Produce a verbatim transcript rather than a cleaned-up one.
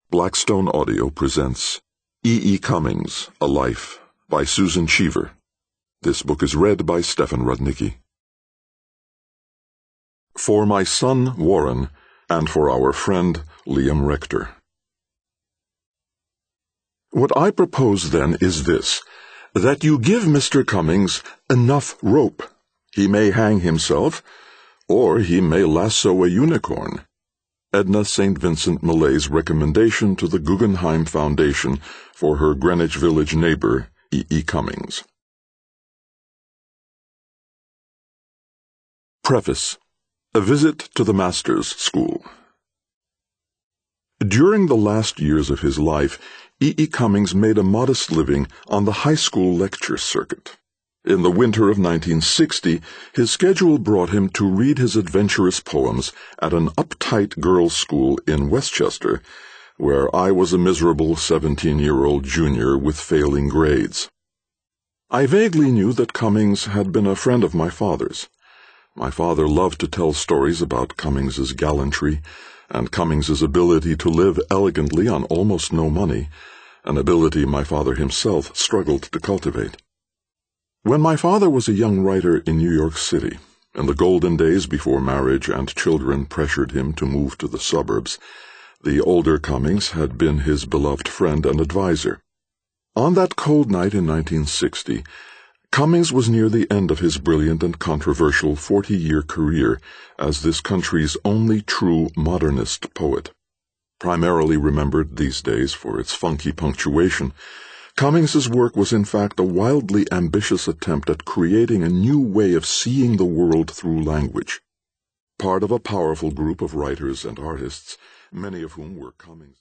Blackstone Audio presents E. E. Cummings, A Life, by Susan Cheever. This book is read by Stefan Rudnicki. For my son Warren, and for our friend Liam Rector. What I propose then is this, that you give Mister Cummings enough rope. He may hang himself, or he may lasso a unicorn. Edna Saint Vincent Millay's recommendation to the Guggenheim Foundation for her Greenwich Village neighbor, E. E. Cummings. Preface. A Visit to the Masters School. During the last years of his life, E. E. Cummings made a modest living on the high school lecture circuit. In the winter of nineteen sixty, his schedule brought him to read his adventurous poems at an uptight girls' school in Westchester, where I was a miserable seventeen-year-old junior with failing grades. I vaguely knew that Cummings had been a friend of my father's. My father loved to tell stories about Cummings's gallantry and Cummings's ability to live elegantly on almost no money, an ability my father himself struggled to cultivate. When my father was a young writer in New York City, in the golden days before marriage and children pressured him to move to the suburbs, the older Cummings had been his beloved friend and adviser. On that cold night in nineteen sixty, Cummings was near the end of his brilliant and controversial forty-year career as this country's only true modernist poet. Primarily remembered these days for its funky punctuation, Cummings's work was in fact a wildly ambitious attempt at creating a new way of seeing the world through language. Part of a powerful group of writers and artists, many of whom were Cummings.